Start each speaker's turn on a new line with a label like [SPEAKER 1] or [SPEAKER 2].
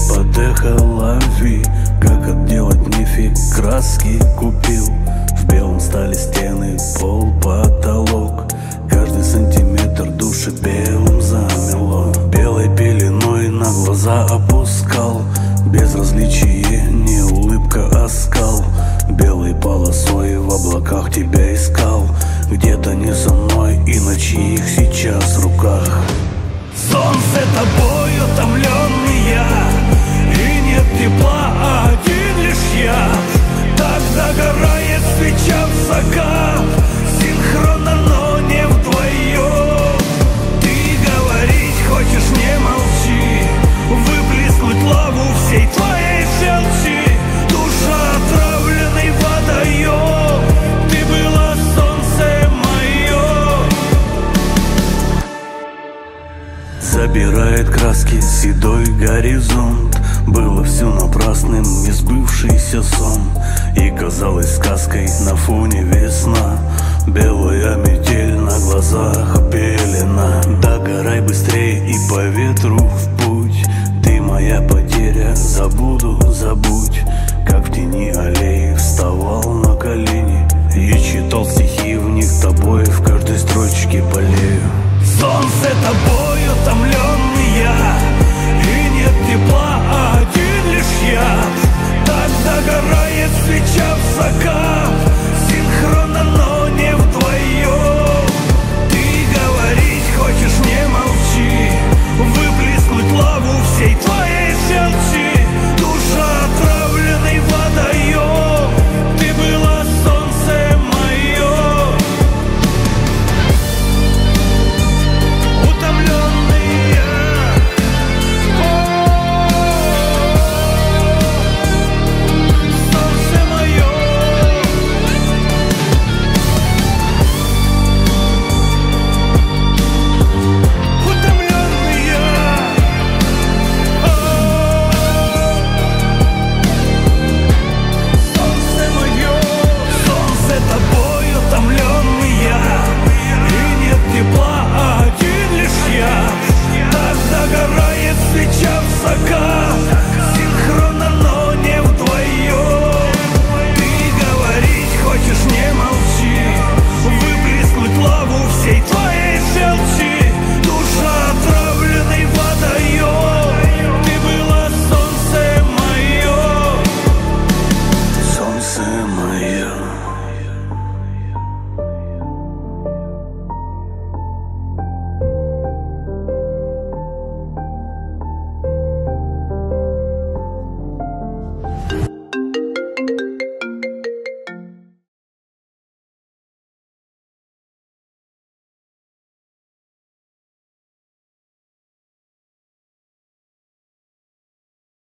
[SPEAKER 1] под эхо лови. Как отделать нефиг, краски купил. В белом стали стены, пол, потолок. Каждый сантиметр души белым замело. Белой пеленой на глаза опускал. Безразличие, не улыбка, а скал. Белой полосой в облаках тебя искал. Где-то не со мной, и ночи их сейчас в руках. Солнце тобой утомленный я, и нет тепла, а один лишь я. Так догорает свеча в закат, синхронно, но не вдвоем. Ты говорить хочешь, не молчи, выплеснуть лаву всей твоей желчи. Душа отравленный водоем, ты была солнце мое. Забирает краски седой горизонт. Было все напрасным, несбывшийся сон. И казалось сказкой на фоне весна. Белая метель на глазах пелена. Догорай быстрее и по ветру в путь. Ты моя потеря, забуду, забудь. Как в тени аллеи вставал на колени и читал стихи, в них тобой в каждой строчке болею. Солнце тобой утомлен.